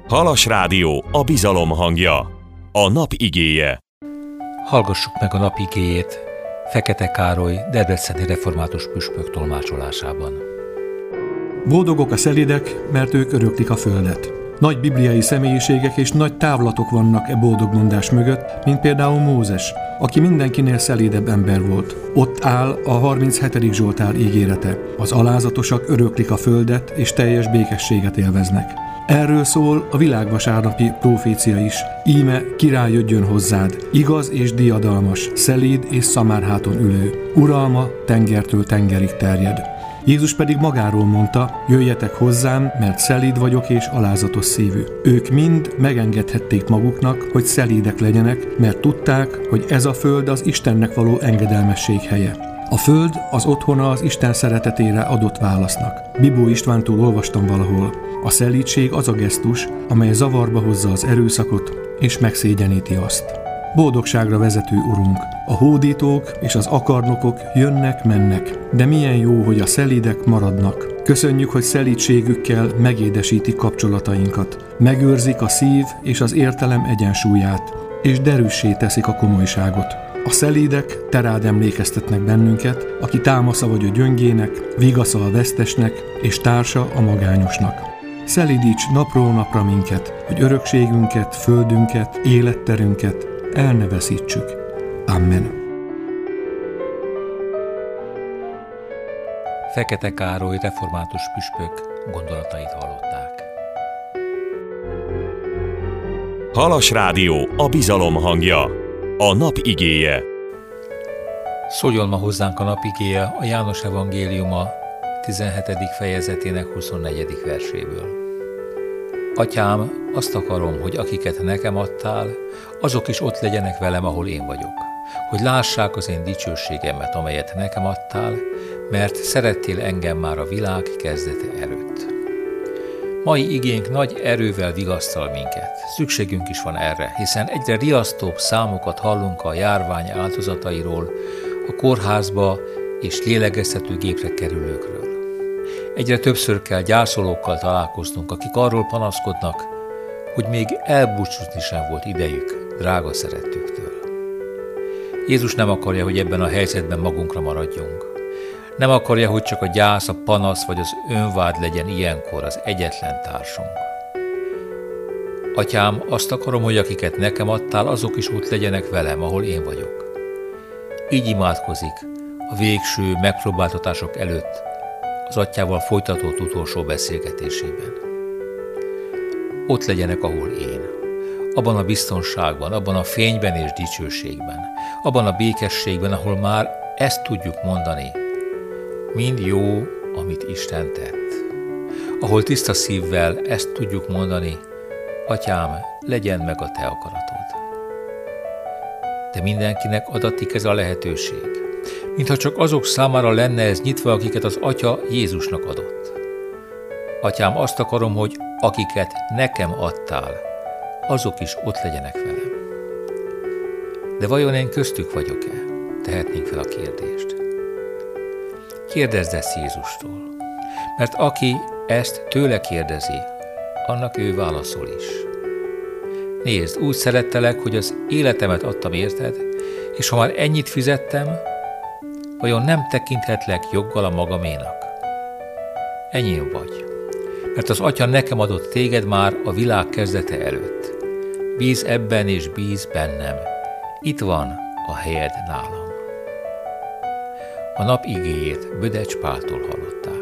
Halas Rádió, a bizalom hangja. A nap igéje. Hallgassuk meg a nap igéjét Fekete Károly debreceni református püspök tolmácsolásában. Boldogok a szelídek, mert ők öröklik a földet. Nagy bibliai személyiségek és nagy távlatok vannak e boldogmondás mögött, mint például Mózes, aki mindenkinél szelídebb ember volt. Ott áll a 37. Zsoltár ígérete. Az alázatosak öröklik a földet és teljes békességet élveznek. Erről szól a világvasárnapi prófécia is. Íme király jöjjön hozzád, igaz és diadalmas, szelíd és szamárháton ülő. Uralma tengertől tengerig terjed. Jézus pedig magáról mondta, jöjjetek hozzám, mert szelíd vagyok és alázatos szívű. Ők mind megengedhették maguknak, hogy szelídek legyenek, mert tudták, hogy ez a föld az Istennek való engedelmesség helye. A föld az otthona az Isten szeretetére adott válasznak. Bibó Istvántól olvastam valahol. A szelídség az a gesztus, amely zavarba hozza az erőszakot és megszégyeníti azt. Boldogságra vezető Urunk, a hódítók és az akarnokok jönnek-mennek, de milyen jó, hogy a szelídek maradnak. Köszönjük, hogy szelídségükkel megédesítik kapcsolatainkat, megőrzik a szív és az értelem egyensúlyát, és derűssé teszik a komolyságot. A szelídek te rád emlékeztetnek bennünket, aki támasza vagy a gyöngének, vigasza a vesztesnek, és társa a magányosnak. Szelídíts napról napra minket, hogy örökségünket, földünket, életterünket el ne veszítsük. Amen. Fekete Károly református püspök gondolatait hallották. Halas Rádió, a bizalom hangja. A nap igéje. Szóljon ma hozzánk a nap igéje a János evangéliuma 17. fejezetének 24. verséből. Atyám, azt akarom, hogy akiket nekem adtál, azok is ott legyenek velem, ahol én vagyok, hogy lássák az én dicsőségemet, amelyet nekem adtál, mert szerettél engem már a világ kezdete előtt. Mai igénk nagy erővel vigasztal minket. Szükségünk is van erre, hiszen egyre riasztóbb számokat hallunk a járvány áldozatairól, a kórházba és lélegeztetőgépre kerülőkről. Egyre többször kell gyászolókkal találkoznunk, akik arról panaszkodnak, hogy még elbúcsúzni sem volt idejük drága szerettüktől. Jézus nem akarja, hogy ebben a helyzetben magunkra maradjunk. Nem akarja, hogy csak a gyász, a panasz vagy az önvád legyen ilyenkor az egyetlen társunk. Atyám, azt akarom, hogy akiket nekem adtál, azok is ott legyenek velem, ahol én vagyok. Így imádkozik a végső megpróbáltatások előtt az atyával folytatott utolsó beszélgetésében. Ott legyenek, ahol én. Abban a biztonságban, abban a fényben és dicsőségben, abban a békességben, ahol már ezt tudjuk mondani, mind jó, amit Isten tett. Ahol tiszta szívvel ezt tudjuk mondani, Atyám, legyen meg a te akaratod. De mindenkinek adatik ez a lehetőség, mintha csak azok számára lenne ez nyitva, akiket az Atya Jézusnak adott. Atyám, azt akarom, hogy akiket nekem adtál, azok is ott legyenek velem. De vajon én köztük vagyok-e? Tehetnénk fel a kérdést. Kérdezd ezt Jézustól, mert aki ezt tőle kérdezi, annak ő válaszol is. Nézd, úgy szerettelek, hogy az életemet adtam érted, és ha már ennyit fizettem, vajon nem tekinthetlek joggal a magaménak? Enyém vagy, mert az Atya nekem adott téged már a világ kezdete előtt. Bíz ebben és bíz bennem. Itt van a helyed nálam. A nap igéjét Bödecs Páltól hallották.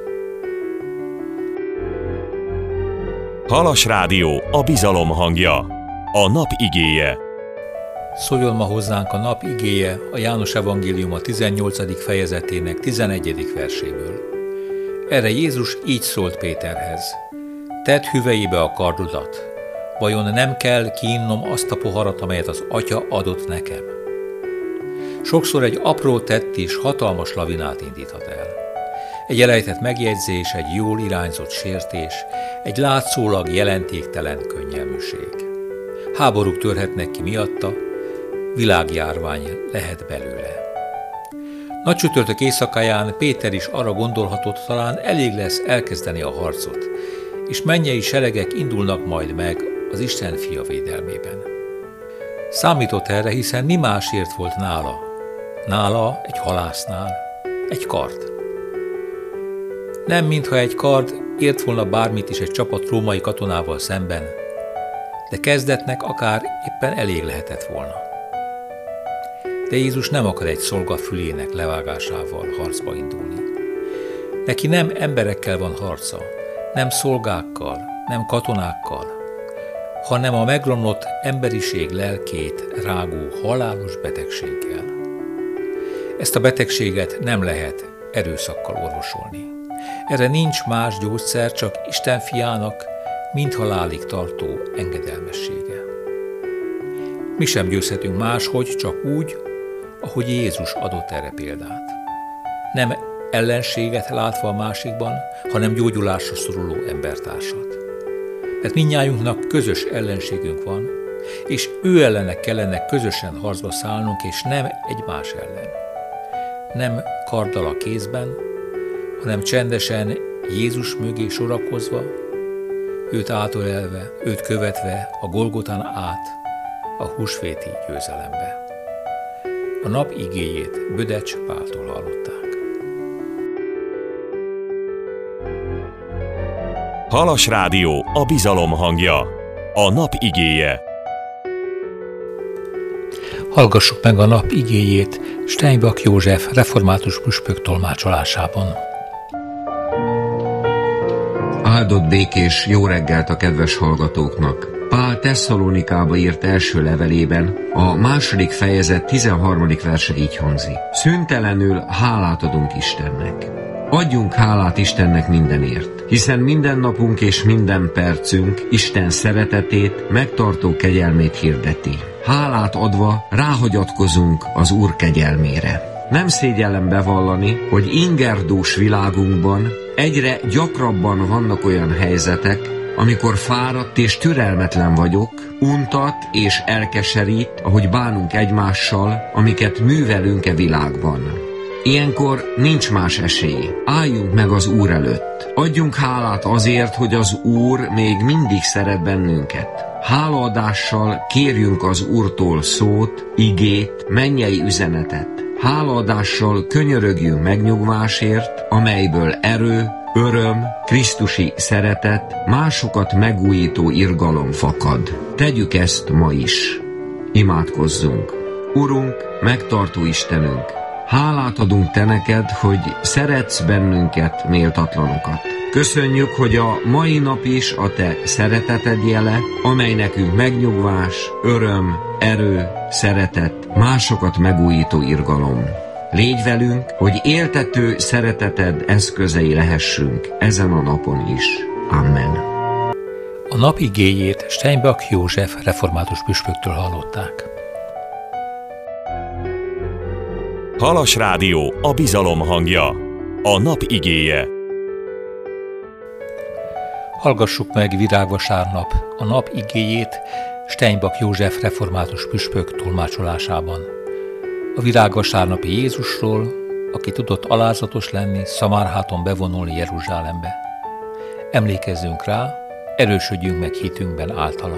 Halas Rádió, a bizalom hangja. A nap igéje. Szóljon ma hozzánk a nap igéje a János evangéliuma 18. fejezetének 11. verséből. Erre Jézus így szólt Péterhez. Tedd hüvelyébe a kardodat. Vajon nem kell kiinnom azt a poharat, amelyet az Atya adott nekem? Sokszor egy apró tett is hatalmas lavinát indíthat el. Egy elejtett megjegyzés, egy jól irányzott sértés, egy látszólag jelentéktelen könnyelműség. Háborúk törhetnek ki miatta, világjárvány lehet belőle. Nagycsütörtök éjszakáján Péter is arra gondolhatott, talán elég lesz elkezdeni a harcot, és mennyei seregek indulnak majd meg az Isten fia védelmében. Számított erre, hiszen mi másért volt nála? Nála egy halásznál egy kard. Nem mintha egy kard ért volna bármit is egy csapat római katonával szemben, de kezdetnek akár éppen elég lehetett volna. De Jézus nem akar egy szolga fülének levágásával harcba indulni. Neki nem emberekkel van harca, nem szolgákkal, nem katonákkal, hanem a megromlott emberiség lelkét rágó halálos betegséggel. Ezt a betegséget nem lehet erőszakkal orvosolni. Erre nincs más gyógyszer, csak Isten fiának mindhalálig tartó engedelmessége. Mi sem győzhetünk máshogy, csak úgy, ahogy Jézus adott erre példát. Nem ellenséget látva a másikban, hanem gyógyulásra szoruló embertársat. Mert mindnyájunknak közös ellenségünk van, és ő ellene kellene közösen harcba szállnunk, és nem egymás ellen. Nem karddal a kézben, hanem csendesen Jézus mögé sorakozva, őt átölelve, őt követve a Golgotán át a húsvéti győzelembe. A nap igéjét Bödecs Páltól hallották. Halas Rádió, a bizalom hangja. A nap igéje. Hallgassuk meg a nap igéjét Steinbach József református püspök tolmácsolásában. Áldott békés jó reggelt a kedves hallgatóknak! Pál Tesszalonikába írt első levelében a 2. fejezet 13. verse így hangzik. Szüntelenül hálát adunk Istennek. Adjunk hálát Istennek mindenért, hiszen minden napunk és minden percünk Isten szeretetét, megtartó kegyelmét hirdeti. Hálát adva ráhagyatkozunk az Úr kegyelmére. Nem szégyellem bevallani, hogy ingerdús világunkban egyre gyakrabban vannak olyan helyzetek, amikor fáradt és türelmetlen vagyok, untat és elkeserít, ahogy bánunk egymással, amiket művelünk e világban. Ilyenkor nincs más esély. Álljunk meg az Úr előtt. Adjunk hálát azért, hogy az Úr még mindig szeret bennünket. Hálaadással kérjünk az Úrtól szót, igét, mennyei üzenetet. Hálaadással könyörögjünk megnyugvásért, amelyből erő, öröm, krisztusi szeretet, másokat megújító irgalom fakad. Tegyük ezt ma is. Imádkozzunk. Urunk, megtartó Istenünk, hálát adunk Te neked, hogy szeretsz bennünket, méltatlanokat. Köszönjük, hogy a mai nap is a Te szereteted jele, amely nekünk megnyugvás, öröm, erő, szeretet, másokat megújító irgalom. Légy velünk, hogy éltető szereteted eszközei lehessünk ezen a napon is. Amen. A nap igéjét Steinbach József református püspöktől hallották. Halas Rádió, a bizalom hangja. A nap igéje. Hallgassuk meg virágvasárnap a nap igéjét Steinbach József református püspök tolmácsolásában. A virágvasárnapi Jézusról, aki tudott alázatos lenni, Szamárháton bevonulni Jeruzsálembe. Emlékezzünk rá, erősödjünk meg hitünkben általa.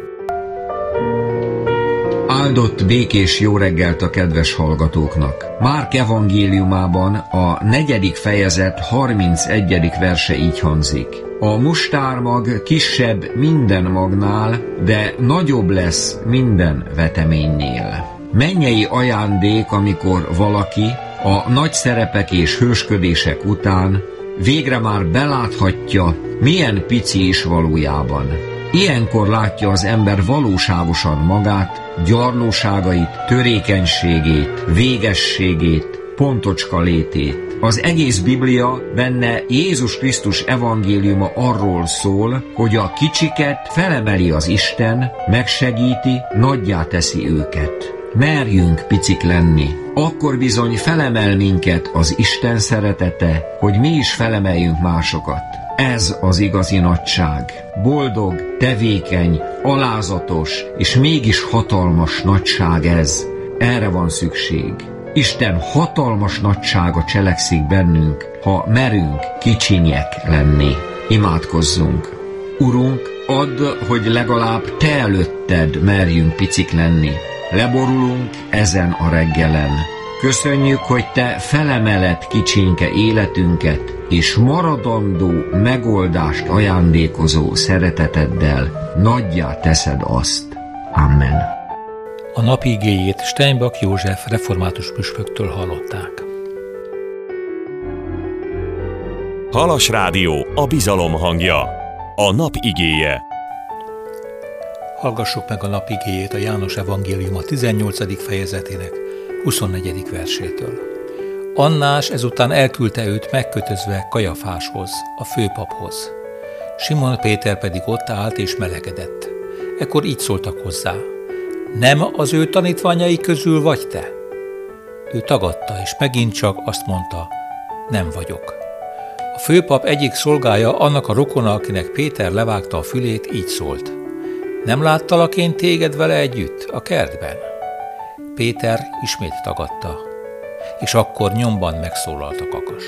Áldott békés jó reggelt a kedves hallgatóknak! Márk evangéliumában a 4. fejezet 31. verse így hangzik. A mustármag kisebb minden magnál, de nagyobb lesz minden veteménynél. Mennyei ajándék, amikor valaki a nagy szerepek és hősködések után végre már beláthatja, milyen pici is valójában. Ilyenkor látja az ember valóságosan magát, gyarlóságait, törékenységét, végességét, pontocska létét. Az egész Biblia, benne Jézus Krisztus evangéliuma arról szól, hogy a kicsiket felemeli az Isten, megsegíti, nagyjá teszi őket. Merjünk picik lenni, akkor bizony felemel minket az Isten szeretete, hogy mi is felemeljünk másokat. Ez az igazi nagyság. Boldog, tevékeny, alázatos és mégis hatalmas nagyság ez. Erre van szükség. Isten hatalmas nagysága cselekszik bennünk, ha merünk kicsinyek lenni. Imádkozzunk. Urunk, add, hogy legalább Te előtted merjünk picik lenni. Leborulunk ezen a reggelen. Köszönjük, hogy Te felemeled kicsinke életünket, és maradandó megoldást ajándékozó szereteteddel nagyjá teszed azt. Amen. A napi igéjét Steinbach József református püspöktől hallották. Halas Rádió, a bizalom hangja. A nap igéje. Hallgassuk meg a nap igéjét a János evangélium a 18. fejezetének 24. versétől. Annás ezután elküldte őt megkötözve Kajafáshoz, a főpaphoz. Simon Péter pedig ott állt és melegedett. Ekkor így szóltak hozzá: nem az ő tanítványai közül vagy te? Ő tagadta, és megint csak azt mondta: nem vagyok. A főpap egyik szolgája, annak a rokona, akinek Péter levágta a fülét, így szólt: nem láttalak én téged vele együtt a kertben? Péter ismét tagadta, és akkor nyomban megszólalt a kakas.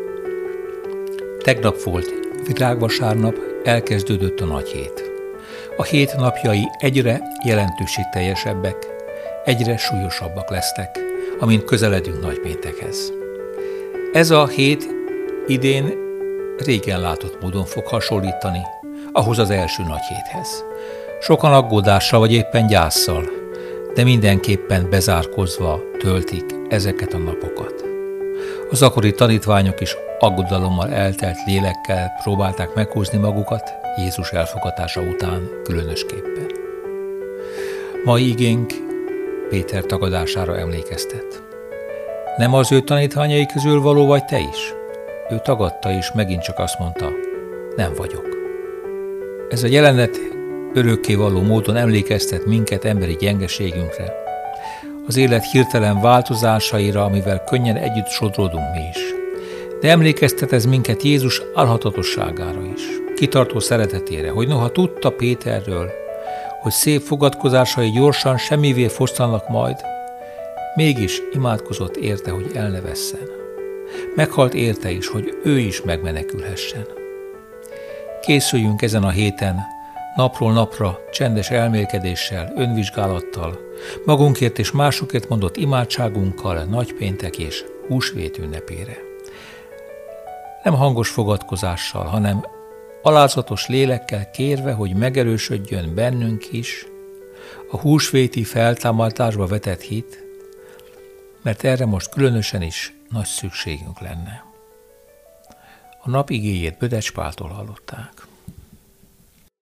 Tegnap volt virágvasárnap, elkezdődött a nagy hét. A hét napjai egyre jelentőségteljesebbek, egyre súlyosabbak lesznek, amint közeledünk nagypéntekhez. Ez a hét idén régen látott módon fog hasonlítani ahhoz az első nagy héthez. Sokan aggódással vagy éppen gyásszal, de mindenképpen bezárkozva töltik ezeket a napokat. Az akkori tanítványok is aggodalommal eltelt lélekkel próbálták meghúzni magukat Jézus elfogadása után különösképpen. Mai igénk Péter tagadására emlékeztet. Nem az ő tanítványai közül való vagy te is? Ő tagadta, és megint csak azt mondta: nem vagyok. Ez a jelenet örökkévaló módon emlékeztet minket emberi gyengeségünkre, az élet hirtelen változásaira, amivel könnyen együtt sodródunk mi is. De emlékeztet ez minket Jézus álhatatosságára is, kitartó szeretetére, hogy noha tudta Péterről, hogy szép fogadkozásai gyorsan semmivé fosztanak majd, mégis imádkozott érte, hogy el ne vesszen. Meghalt érte is, hogy ő is megmenekülhessen. Készüljünk ezen a héten napról napra csendes elmélkedéssel, önvizsgálattal, magunkért és másokért mondott imádságunkkal nagypéntek és húsvét ünnepére. Nem hangos fogadkozással, hanem alázatos lélekkel kérve, hogy megerősödjön bennünk is a húsvéti feltámadásba vetett hit, mert erre most különösen is nagy szükségünk lenne. A nap igéjét Bödecs Páltól hallották.